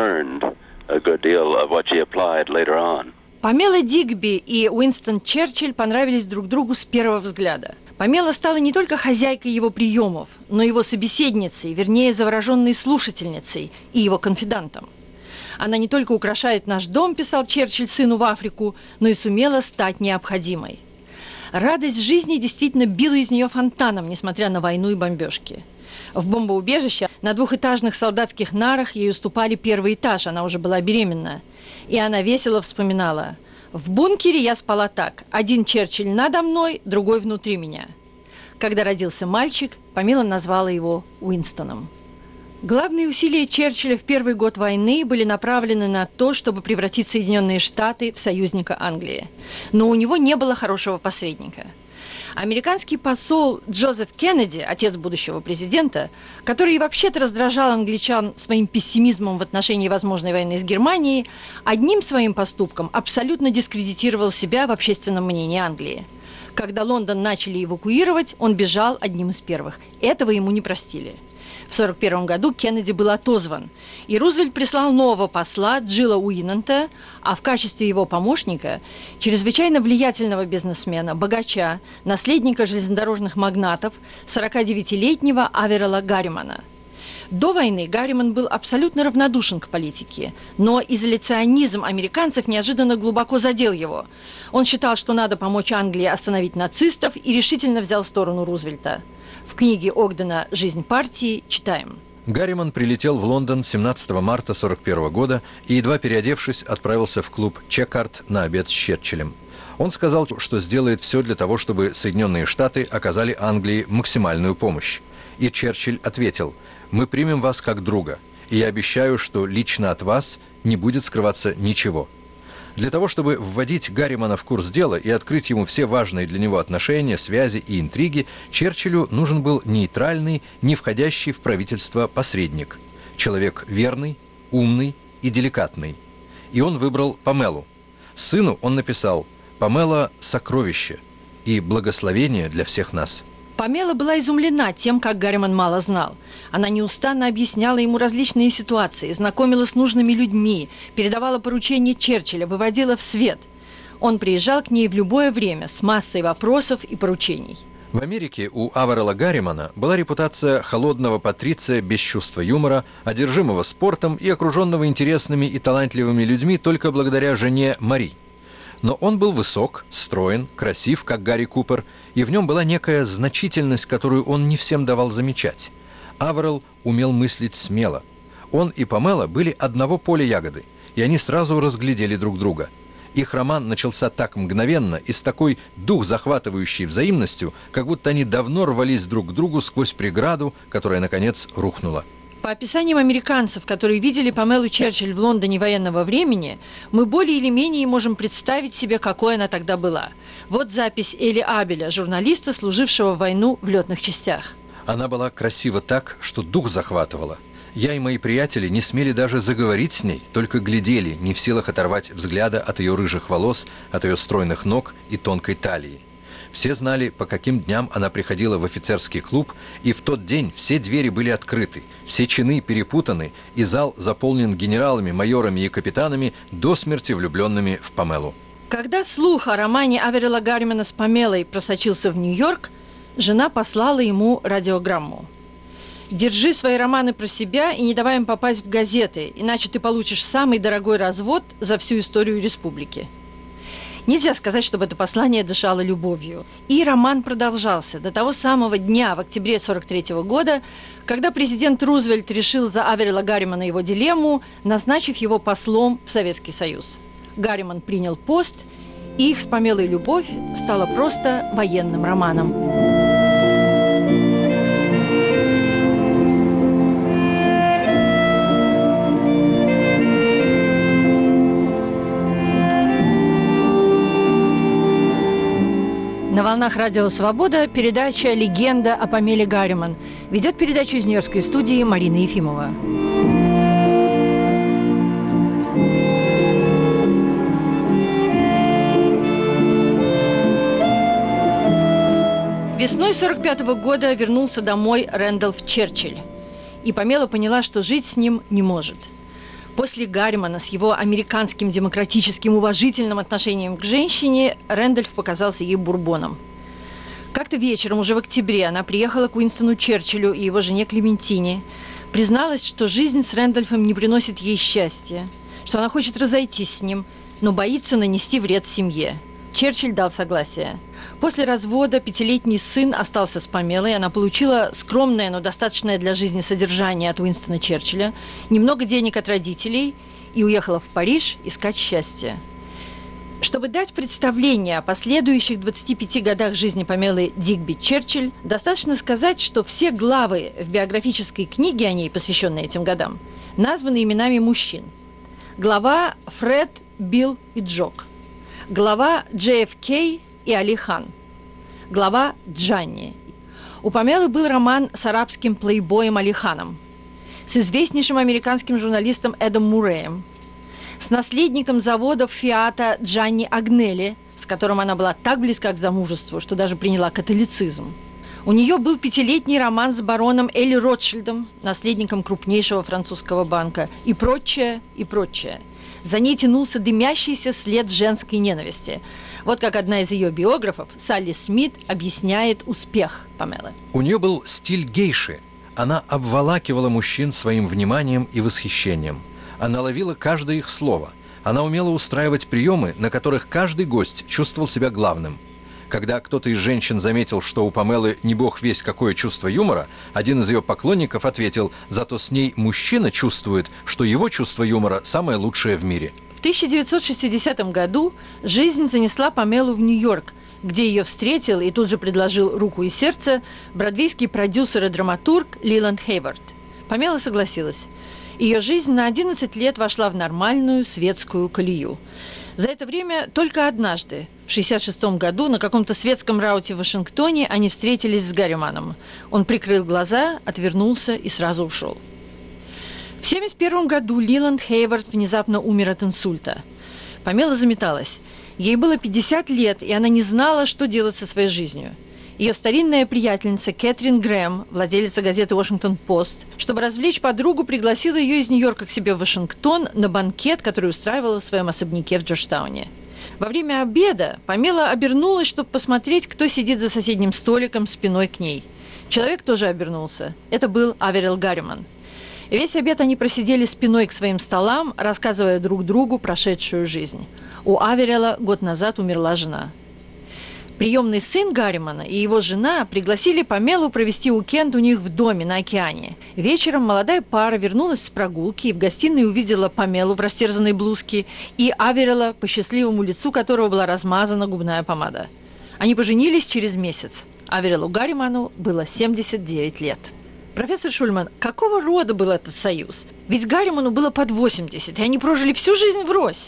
Памела Дигби и Уинстон Черчилль понравились друг другу с первого взгляда. Памела стала не только хозяйкой его приемов, но и его собеседницей, вернее, завороженной слушательницей и его конфидантом. «Она не только украшает наш дом», – писал Черчилль сыну в Африку, но и сумела стать необходимой. Радость жизни действительно била из нее фонтаном, несмотря на войну и бомбежки. В бомбоубежище на двухэтажных солдатских нарах ей уступали первый этаж, она уже была беременна. И она весело вспоминала: «В бункере я спала так, один Черчилль надо мной, другой внутри меня». Когда родился мальчик, Памела назвала его Уинстоном. Главные усилия Черчилля в первый год войны были направлены на то, чтобы превратить Соединенные Штаты в союзника Англии. Но у него не было хорошего посредника. Американский посол Джозеф Кеннеди, отец будущего президента, который вообще-то раздражал англичан своим пессимизмом в отношении возможной войны с Германией, одним своим поступком абсолютно дискредитировал себя в общественном мнении Англии. Когда Лондон начали эвакуировать, он бежал одним из первых. Этого ему не простили. В 1941 году Кеннеди был отозван, и Рузвельт прислал нового посла Джилла Уинанта, а в качестве его помощника чрезвычайно влиятельного бизнесмена, богача, наследника железнодорожных магнатов, 49-летнего Аверелла Гарримана. До войны Гарриман был абсолютно равнодушен к политике, но изоляционизм американцев неожиданно глубоко задел его. Он считал, что надо помочь Англии остановить нацистов, и решительно взял сторону Рузвельта. В книге Огдена «Жизнь партии» читаем. Гарриман прилетел в Лондон 17 марта 1941 года и, едва переодевшись, отправился в клуб «Чекард» на обед с Черчиллем. Он сказал, что сделает все для того, чтобы Соединенные Штаты оказали Англии максимальную помощь. И Черчилль ответил: «Мы примем вас как друга, и я обещаю, что лично от вас не будет скрываться ничего». Для того, чтобы вводить Гарримана в курс дела и открыть ему все важные для него отношения, связи и интриги, Черчиллю нужен был нейтральный, не входящий в правительство посредник. Человек верный, умный и деликатный. И он выбрал Памелу. Сыну он написал: «Памела – сокровище и благословение для всех нас». Памела была изумлена тем, как Гарриман мало знал. Она неустанно объясняла ему различные ситуации, знакомила с нужными людьми, передавала поручения Черчилля, выводила в свет. Он приезжал к ней в любое время с массой вопросов и поручений. В Америке у Аверелла Гарримана была репутация холодного патриция без чувства юмора, одержимого спортом и окруженного интересными и талантливыми людьми только благодаря жене Мари. Но он был высок, строен, красив, как Гарри Купер, и в нем была некая значительность, которую он не всем давал замечать. Аверелл умел мыслить смело. Он и Памела были одного поля ягоды, и они сразу разглядели друг друга. Их роман начался так мгновенно и с такой дух-захватывающей взаимностью, как будто они давно рвались друг к другу сквозь преграду, которая, наконец, рухнула. По описаниям американцев, которые видели Памелу Черчилль в Лондоне военного времени, мы более или менее можем представить себе, какой она тогда была. Вот запись Эли Абеля, журналиста, служившего в войну в летных частях. Она была красива так, что дух захватывала. Я и мои приятели не смели даже заговорить с ней, только глядели, не в силах оторвать взгляда от ее рыжих волос, от ее стройных ног и тонкой талии. Все знали, по каким дням она приходила в офицерский клуб, и в тот день все двери были открыты, все чины перепутаны, и зал заполнен генералами, майорами и капитанами, до смерти влюбленными в Памелу. Когда слух о романе Аверелла Гарримана с Памелой просочился в Нью-Йорк, жена послала ему радиограмму. «Держи свои романы про себя и не давай им попасть в газеты, иначе ты получишь самый дорогой развод за всю историю республики». Нельзя сказать, чтобы это послание дышало любовью. И роман продолжался до того самого дня, в октябре 1943 года, когда президент Рузвельт решил за Аверелла Гарримана его дилемму, назначив его послом в Советский Союз. Гарриман принял пост, и их с Памелой любовь стала просто военным романом. На волнах Радио Свобода передача «Легенда о Памеле Гарриман». Ведет передачу из Нью-Йоркской студии Марина Ефимова. Весной 1945 года вернулся домой Рэндольф Черчилль, и Памела поняла, что жить с ним не может. После Гарримана с его американским демократическим уважительным отношением к женщине Рэндольф показался ей бурбоном. Как-то вечером, уже в октябре, она приехала к Уинстону Черчиллю и его жене Клементине, призналась, что жизнь с Рэндольфом не приносит ей счастья, что она хочет разойтись с ним, но боится нанести вред семье. Черчилль дал согласие. После развода 5-летний сын остался с Памелой, она получила скромное, но достаточное для жизни содержание от Уинстона Черчилля, немного денег от родителей и уехала в Париж искать счастья. Чтобы дать представление о последующих 25 годах жизни Памелы Дигби Черчилль, достаточно сказать, что все главы в биографической книге о ней, посвященной этим годам, названы именами мужчин. Глава Фред, Билл и Джок. Глава JFK и Али Хан. Глава Джанни. У Памелы был роман с арабским плейбоем Али Ханом, с известнейшим американским журналистом Эдом Мурреем, с наследником заводов Фиата Джанни Агнелли, с которым она была так близка к замужеству, что даже приняла католицизм. У нее был 5-летний роман с бароном Элли Ротшильдом, наследником крупнейшего французского банка, и прочее, и прочее. За ней тянулся дымящийся след женской ненависти. Вот как одна из ее биографов, Салли Смит, объясняет успех Памелы. У нее был стиль гейши. Она обволакивала мужчин своим вниманием и восхищением. Она ловила каждое их слово. Она умела устраивать приемы, на которых каждый гость чувствовал себя главным. Когда кто-то из женщин заметил, что у Памелы не бог весть какое чувство юмора, один из ее поклонников ответил: зато с ней мужчина чувствует, что его чувство юмора самое лучшее в мире. В 1960 году жизнь занесла Памелу в Нью-Йорк, где ее встретил и тут же предложил руку и сердце бродвейский продюсер и драматург Лиланд Хейвард. Памела согласилась. Ее жизнь на 11 лет вошла в нормальную светскую колею. За это время только однажды, в 1966 году, на каком-то светском рауте в Вашингтоне они встретились с Гарриманом. Он прикрыл глаза, отвернулся и сразу ушел. В 1971 году Лиланд Хейвард внезапно умер от инсульта. Памела заметалась. Ей было 50 лет, и она не знала, что делать со своей жизнью. Ее старинная приятельница Кэтрин Грэм, владелица газеты «Вашингтон-Пост», чтобы развлечь подругу, пригласила ее из Нью-Йорка к себе в Вашингтон на банкет, который устраивала в своем особняке в Джорджтауне. Во время обеда Памела обернулась, чтобы посмотреть, кто сидит за соседним столиком спиной к ней. Человек тоже обернулся. Это был Аверил Гарриман. Весь обед они просидели спиной к своим столам, рассказывая друг другу прошедшую жизнь. У Аверила год назад умерла жена. Приемный сын Гарримана и его жена пригласили Памелу провести уикенд у них в доме на океане. Вечером молодая пара вернулась с прогулки и в гостиной увидела Памелу в растерзанной блузке и Аверила, по счастливому лицу которого была размазана губная помада. Они поженились через месяц. Аверилу Гарриману было 79 лет. Профессор Шульман, какого рода был этот союз? Ведь Гарриману было под 80, и они прожили всю жизнь врозь.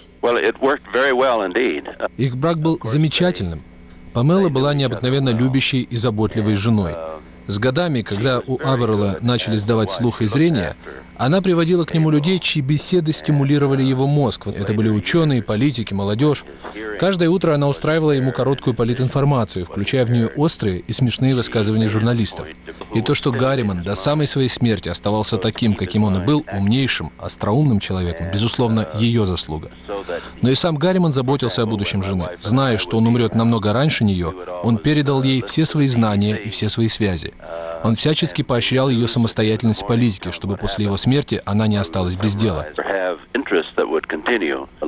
Их брак был замечательным. Памела была необыкновенно любящей и заботливой женой. С годами, когда у Аверила начали сдавать слух и зрение, она приводила к нему людей, чьи беседы стимулировали его мозг. Это были ученые, политики, молодежь. Каждое утро она устраивала ему короткую политинформацию, включая в нее острые и смешные высказывания журналистов. И то, что Гарриман до самой своей смерти оставался таким, каким он и был, умнейшим, остроумным человеком, безусловно, ее заслуга. Но и сам Гарриман заботился о будущем жены. Зная, что он умрет намного раньше нее, он передал ей все свои знания и все свои связи. Он всячески поощрял ее самостоятельность в политике, чтобы после его смерти она не осталась без дела.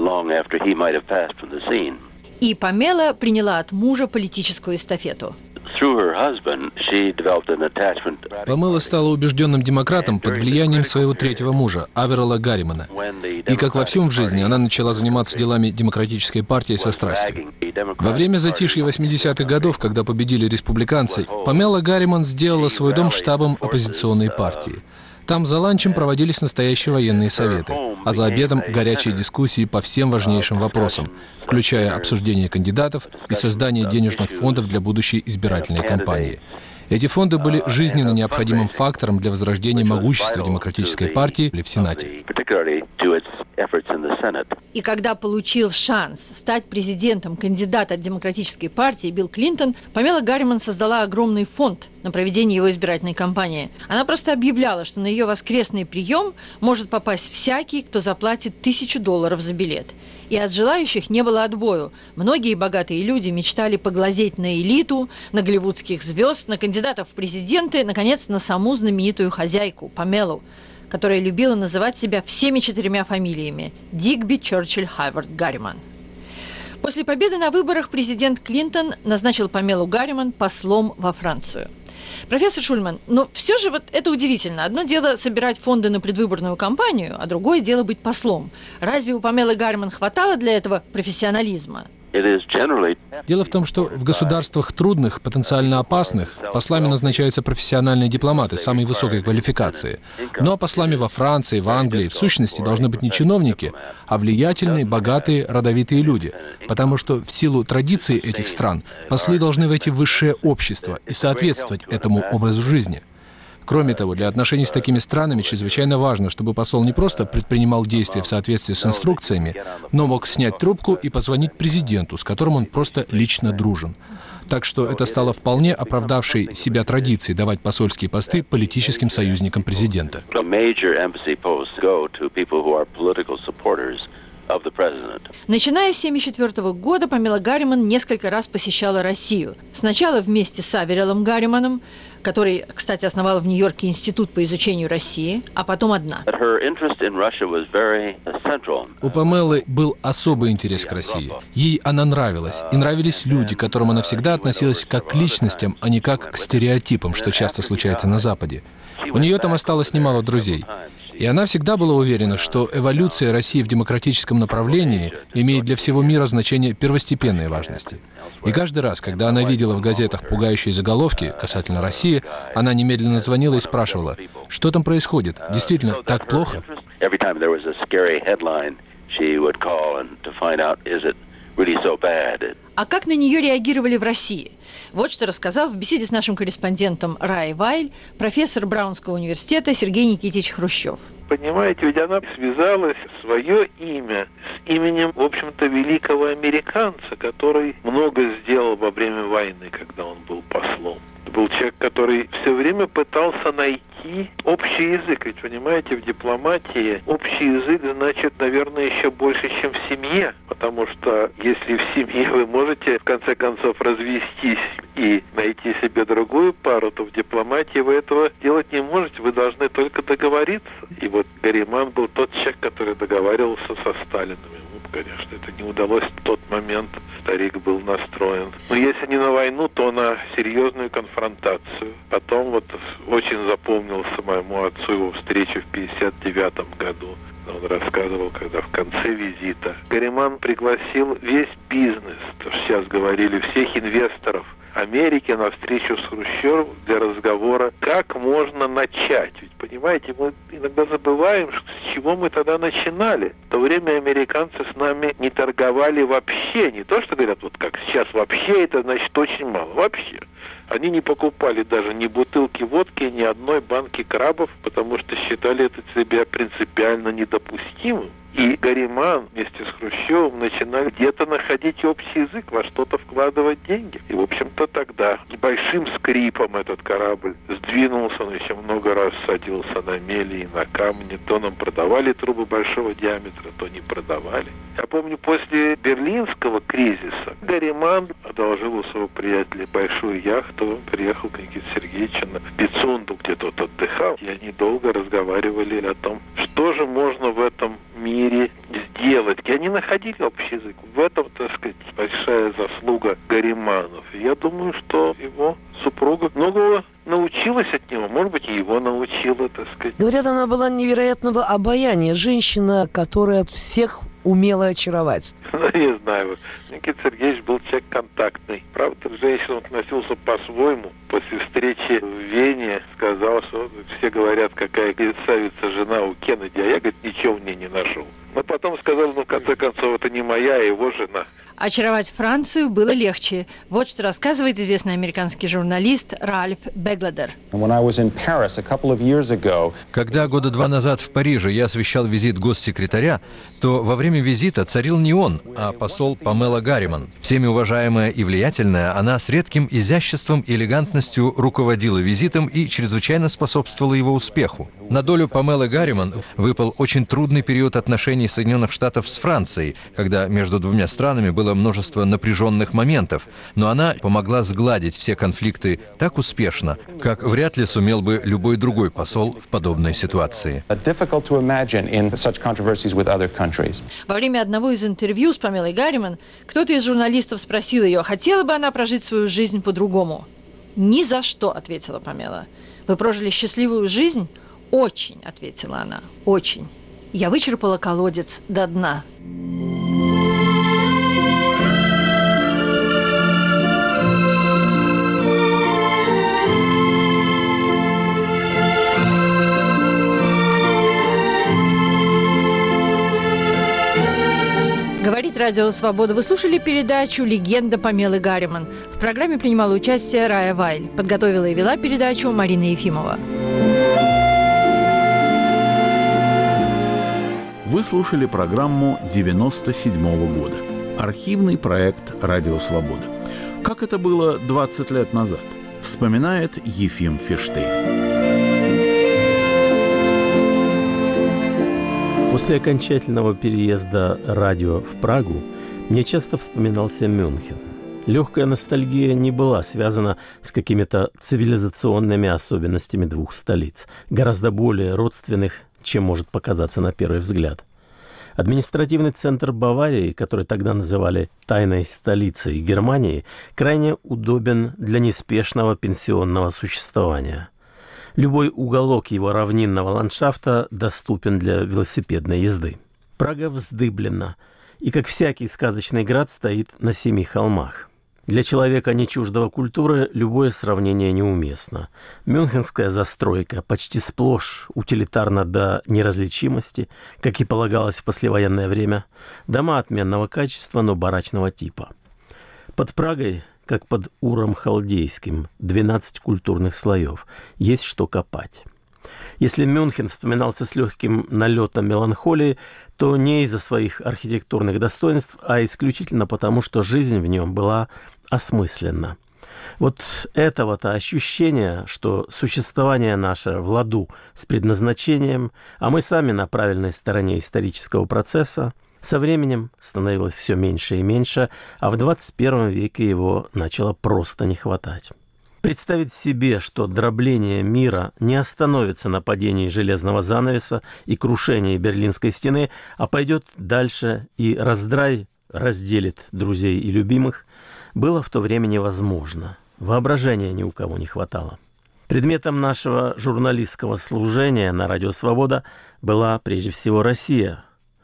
И Памела приняла от мужа политическую эстафету. Памела стала убежденным демократом под влиянием своего третьего мужа, Аверела Гарримана. И, как во всем в жизни, она начала заниматься делами демократической партии со страстью. Во время затишья 80-х годов, когда победили республиканцы, Памела Гарриман сделала свой дом штабом оппозиционной партии. Там за ланчем проводились настоящие военные советы, а за обедом горячие дискуссии по всем важнейшим вопросам, включая обсуждение кандидатов и создание денежных фондов для будущей избирательной кампании. Эти фонды были жизненно необходимым фактором для возрождения могущества демократической партии в Сенате. И когда получил шанс стать президентом кандидат от демократической партии Билл Клинтон, Памела Гарриман создала огромный фонд на проведение его избирательной кампании. Она просто объявляла, что на ее воскресный прием может попасть всякий, кто заплатит $1000 за билет. И от желающих не было отбою. Многие богатые люди мечтали поглазеть на элиту, на голливудских звезд, на кандидатов в президенты, наконец, на саму знаменитую хозяйку Памелу, которая любила называть себя всеми 4 фамилиями – Дигби, Черчилль, Хавард, Гарриман. После победы на выборах президент Клинтон назначил Памелу Гарриман послом во Францию. Профессор Шульман, но все же вот это удивительно. Одно дело собирать фонды на предвыборную кампанию, а другое дело быть послом. Разве у Памелы Гарриман хватало для этого профессионализма? Дело в том, что в государствах трудных, потенциально опасных, послами назначаются профессиональные дипломаты самой высокой квалификации. Ну а послами во Франции, в Англии, в сущности, должны быть не чиновники, а влиятельные, богатые, родовитые люди. Потому что в силу традиций этих стран послы должны войти в высшее общество и соответствовать этому образу жизни. Кроме того, для отношений с такими странами чрезвычайно важно, чтобы посол не просто предпринимал действия в соответствии с инструкциями, но мог снять трубку и позвонить президенту, с которым он просто лично дружен. Так что это стало вполне оправдавшей себя традицией давать посольские посты политическим союзникам президента. Начиная с 1974 года Памела Гарриман несколько раз посещала Россию. Сначала вместе с Аверелом Гарриманом, который, кстати, основал в Нью-Йорке институт по изучению России, а потом одна. У Памелы был особый интерес к России. Ей она нравилась, и нравились люди, к которым она всегда относилась как к личностям, а не как к стереотипам, что часто случается на Западе. У нее там осталось немало друзей. И она всегда была уверена, что эволюция России в демократическом направлении имеет для всего мира значение первостепенной важности. И каждый раз, когда она видела в газетах пугающие заголовки касательно России, она немедленно звонила и спрашивала, что там происходит, действительно так плохо? А как на нее реагировали в России? Вот что рассказал в беседе с нашим корреспондентом Рай Вайль профессор Браунского университета Сергей Никитич Хрущев. Понимаете, ведь она связалась свое имя с именем, в общем-то, великого американца, который много сделал во время войны, когда он был послом. Был человек, который все время пытался найти общий язык. Ведь, понимаете, в дипломатии общий язык значит, наверное, еще больше, чем в семье. Потому что если в семье вы можете, в конце концов, развестись и найти себе другую пару, то в дипломатии вы этого делать не можете. Вы должны только договориться. И вот Гарриман был тот человек, который договаривался со Сталиным. Ему, конечно, это не удалось в тот момент. Старик был настроен. Но если не на войну, то на серьезную конфронтацию. Потом вот очень запомнился моему отцу его встречу в 1959 году. Он рассказывал, когда в конце визита Гарриман пригласил весь бизнес, то что сейчас говорили, всех инвесторов Америки на встречу с Хрущевым для разговора, как можно начать. Ведь, понимаете, мы иногда забываем, с чего мы тогда начинали. В то время американцы с нами не торговали вообще. Не то, что говорят, вот как сейчас вообще, это значит очень мало. Вообще. Они не покупали даже ни бутылки водки, ни одной банки крабов, потому что считали это себя принципиально недопустимым. И Гарриман вместе с Хрущевым начинали где-то находить общий язык, во что-то вкладывать деньги. И, в общем-то, тогда с большим скрипом этот корабль сдвинулся, он еще много раз садился на мели и на камни. То нам продавали трубы большого диаметра, то не продавали. Я помню, после Берлинского кризиса Гарриман одолжил у своего приятеля большую яхту, он приехал к Никите Сергеевичу на Пицунду, где тот отдыхал. И они долго разговаривали о том, что же можно в этом мире сделать. И они находили общий язык. В этом, так сказать, большая заслуга Гарриманов. И я думаю, что его Говорят, она была невероятного обаяния, женщина, которая всех умела очаровать. Ну, не знаю. Никита Сергеевич был человек контактный. Правда, к женщинам относился по-своему. После встречи в Вене сказал, что все говорят, какая красавица жена у Кеннеди, а я, говорит, ничего в ней не нашел. Но потом сказал, в конце концов, это не моя, а его жена. Очаровать Францию было легче. Вот что рассказывает известный американский журналист Ральф Бегладер. Когда года 2 назад в Париже я освещал визит госсекретаря, то во время визита царил не он, а посол Памела Гарриман. Всеми уважаемая и влиятельная, она с редким изяществом и элегантностью руководила визитом и чрезвычайно способствовала его успеху. На долю Памелы Гарриман выпал очень трудный период отношений Соединенных Штатов с Францией, когда между двумя странами было множество напряженных моментов, но она помогла сгладить все конфликты так успешно, как вряд ли сумел бы любой другой посол в подобной ситуации. Во время одного из интервью с Памелой Гарриман кто-то из журналистов спросил ее, хотела бы она прожить свою жизнь по-другому. «Ни за что», — ответила Памела. «Вы прожили счастливую жизнь?» «Очень», — ответила она, — «очень. Я вычерпала колодец до дна». Говорит Радио Свобода. Вы слушали передачу «Легенда Памелы Гарриман». В программе принимала участие Рая Вайль. Подготовила и вела передачу Марина Ефимова. Вы слушали программу 97-го года. Архивный проект «Радио Свобода». Как это было 20 лет назад, вспоминает Ефим Фиштейн. После окончательного переезда радио в Прагу мне часто вспоминался Мюнхен. Легкая ностальгия не была связана с какими-то цивилизационными особенностями двух столиц, гораздо более родственных, чем может показаться на первый взгляд. Административный центр Баварии, который тогда называли «тайной столицей Германии», крайне удобен для неспешного пенсионного существования. Любой уголок его равнинного ландшафта доступен для велосипедной езды. Прага вздыблена, и, как всякий сказочный град, стоит на 7 холмах. Для человека, не чуждого культуры, любое сравнение неуместно. Мюнхенская застройка почти сплошь утилитарна до неразличимости, как и полагалось в послевоенное время. Дома отменного качества, но барачного типа. Под Прагой, как под Уром Халдейским, 12 культурных слоев. Есть что копать. Если Мюнхен вспоминался с легким налетом меланхолии, то не из-за своих архитектурных достоинств, а исключительно потому, что жизнь в нем была осмысленна. Вот этого-то ощущения, что существование наше в ладу с предназначением, а мы сами на правильной стороне исторического процесса, со временем становилось все меньше и меньше, а в 21 веке его начало просто не хватать. Представить себе, что дробление мира не остановится на падении железного занавеса и крушении Берлинской стены, а пойдет дальше и раздрай разделит друзей и любимых, было в то время невозможно. Воображения ни у кого не хватало. Предметом нашего журналистского служения на Радио Свобода была прежде всего Россия.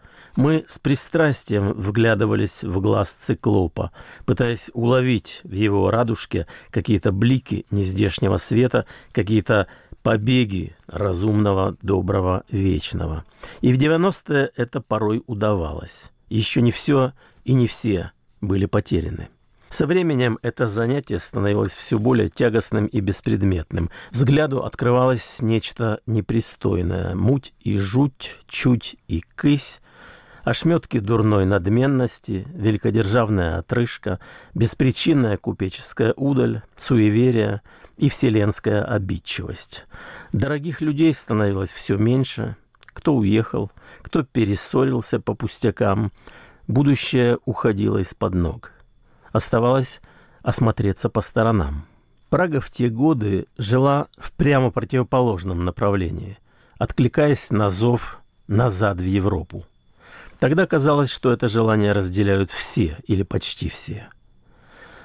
Мы с пристрастием вглядывались в глаз циклопа, пытаясь уловить в его радужке какие-то блики нездешнего света, какие-то побеги разумного, доброго, вечного. И в 90-е это порой удавалось. Еще не все и не все были потеряны. Со временем это занятие становилось все более тягостным и беспредметным. Взгляду открывалось нечто непристойное. Муть и жуть, чуть и кысь, ошметки дурной надменности, великодержавная отрыжка, беспричинная купеческая удаль, суеверие и вселенская обидчивость. Дорогих людей становилось все меньше. Кто уехал, кто перессорился по пустякам. Будущее уходило из-под ног. Оставалось осмотреться по сторонам. Прага в те годы жила в прямо противоположном направлении, откликаясь на зов назад в Европу. Тогда казалось, что это желание разделяют все или почти все.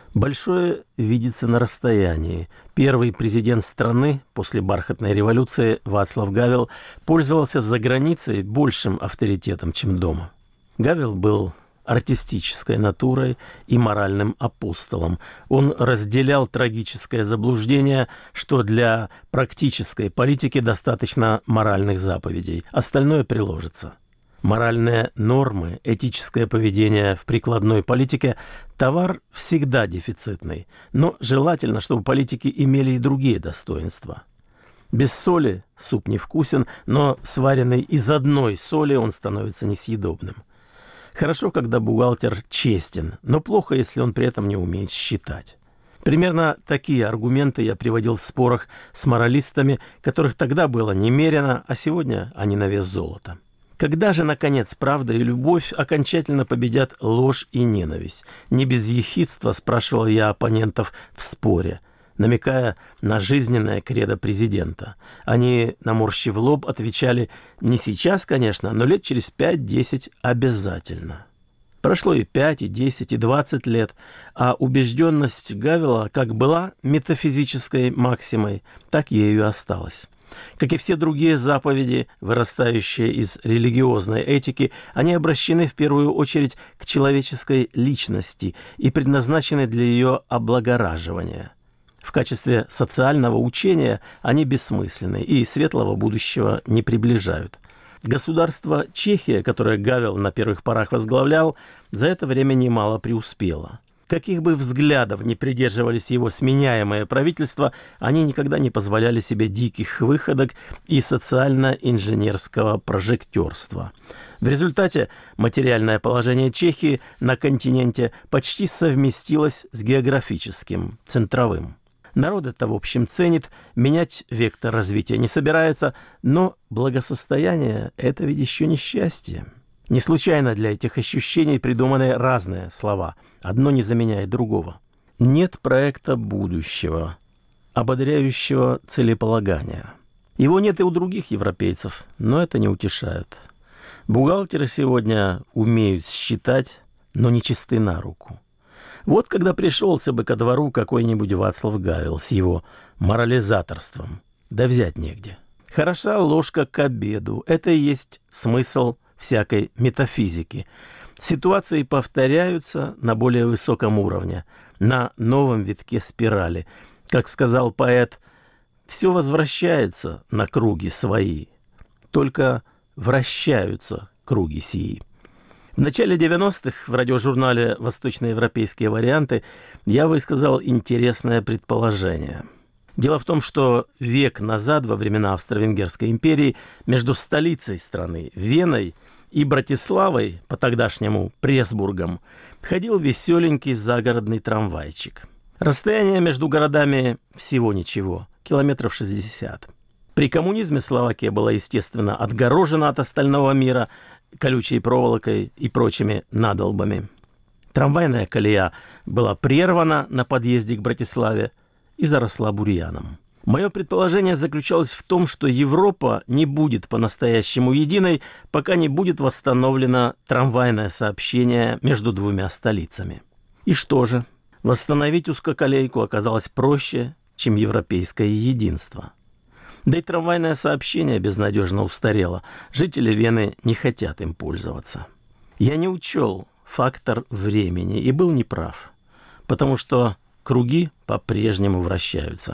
Большое видится на расстоянии. Первый президент страны после бархатной революции Václav Гавел пользовался за границей большим авторитетом, чем дома. Гавел был артистической натурой и моральным апостолом. Он разделял трагическое заблуждение, что для практической политики достаточно моральных заповедей, остальное приложится. Моральные нормы, этическое поведение в прикладной политике – товар всегда дефицитный, но желательно, чтобы политики имели и другие достоинства. Без соли суп невкусен, но сваренный из одной соли он становится несъедобным. Хорошо, когда бухгалтер честен, но плохо, если он при этом не умеет считать. Примерно такие аргументы я приводил в спорах с моралистами, которых тогда было немерено, а сегодня они на вес золота. Когда же, наконец, правда и любовь окончательно победят ложь и ненависть? Не без ехидства спрашивал я оппонентов в споре, намекая на жизненное кредо президента. Они, наморщив лоб, отвечали: не сейчас, конечно, но лет через 5-10 обязательно. Прошло и 5, и 10, и 20 лет, а убежденность Гавела как была метафизической максимой, так ею и осталась. Как и все другие заповеди, вырастающие из религиозной этики, они обращены в первую очередь к человеческой личности и предназначены для ее облагораживания. В качестве социального учения они бессмысленны и светлого будущего не приближают. Государство Чехия, которое Гавел на первых порах возглавлял, за это время немало преуспело. Каких бы взглядов ни придерживались его сменяемые правительства, они никогда не позволяли себе диких выходок и социально-инженерского прожектерства. В результате материальное положение Чехии на континенте почти совместилось с географическим, центровым. Народ это, в общем, ценит, менять вектор развития не собирается, но благосостояние – это ведь еще не счастье. Не случайно для этих ощущений придуманы разные слова. Одно не заменяет другого. Нет проекта будущего, ободряющего целеполагания. Его нет и у других европейцев, но это не утешает. Бухгалтеры сегодня умеют считать, но не чисты на руку. Вот когда пришелся бы ко двору какой-нибудь Václav Гавел с его морализаторством, да взять негде. Хороша ложка к обеду – это и есть смысл всякой метафизики. Ситуации повторяются на более высоком уровне, на новом витке спирали. Как сказал поэт, все возвращается на круги свои, только вращаются круги сии. В начале 90-х в радиожурнале «Восточноевропейские варианты» я высказал интересное предположение. Дело в том, что век назад, во времена Австро-Венгерской империи, между столицей страны, Веной, и Братиславой, по-тогдашнему Пресбургом, ходил веселенький загородный трамвайчик. Расстояние между городами всего ничего, километров 60. При коммунизме Словакия была, естественно, отгорожена от остального мира колючей проволокой и прочими надолбами. Трамвайная колея была прервана на подъезде к Братиславе и заросла бурьяном. Мое предположение заключалось в том, что Европа не будет по-настоящему единой, пока не будет восстановлено трамвайное сообщение между двумя столицами. И что же? Восстановить узкоколейку оказалось проще, чем европейское единство. Да и трамвайное сообщение безнадежно устарело. Жители Вены не хотят им пользоваться. Я не учел фактор времени и был неправ, потому что круги по-прежнему вращаются.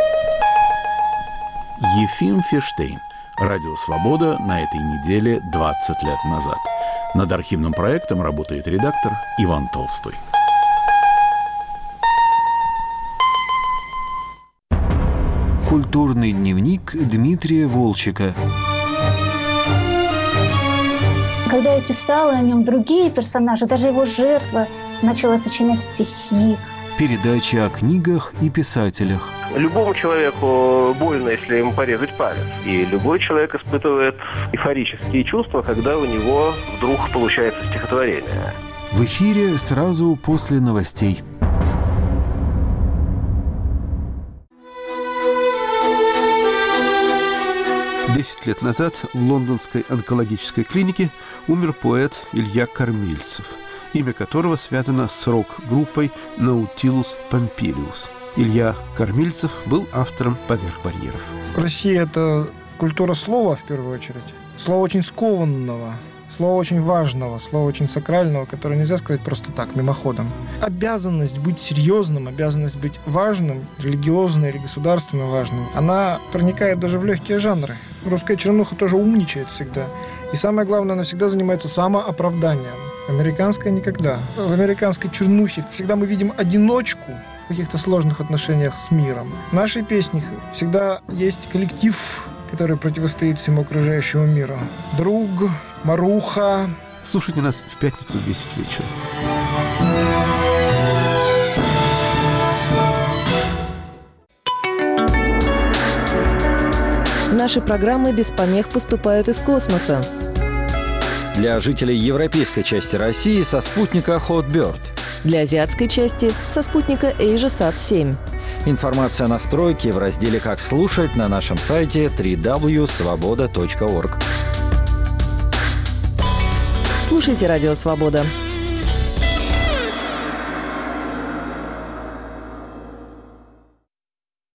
Ефим Ферштейн. Радио «Свобода» на этой неделе 20 лет назад. Над архивным проектом работает редактор Иван Толстой. Культурный дневник Дмитрия Волчека. Когда я писала о нем, другие персонажи, даже его жертва, начала сочинять стихи. Передача о книгах и писателях. Любому человеку больно, если ему порезать палец. И любой человек испытывает эйфорические чувства, когда у него вдруг получается стихотворение. В эфире сразу после новостей. Десять лет назад в лондонской онкологической клинике умер поэт Илья Кормильцев. имя которого связано с рок-группой «Наутилус Помпилиус». Илья Кормильцев был автором «Поверх барьеров». Россия – это культура слова, в первую очередь. Слова очень скованного, слова очень важного, слова очень сакрального, которое нельзя сказать просто так, мимоходом. Обязанность быть серьезным, обязанность быть важным, религиозно или государственно важным, она проникает даже в легкие жанры. Русская чернуха тоже умничает всегда. И самое главное, она всегда занимается самооправданием. Американская никогда. В американской чернухе всегда мы видим одиночку в каких-то сложных отношениях с миром. В нашей песне всегда есть коллектив, который противостоит всему окружающему миру. Друг, Маруха. Слушайте нас в пятницу в 10 вечера. Наши программы без помех поступают из космоса. Для жителей европейской части России со спутника Hotbird. Для азиатской части со спутника AsiaSat-7. Информация о настройке в разделе «Как слушать» на нашем сайте www.svoboda.org. Слушайте «Радио Свобода».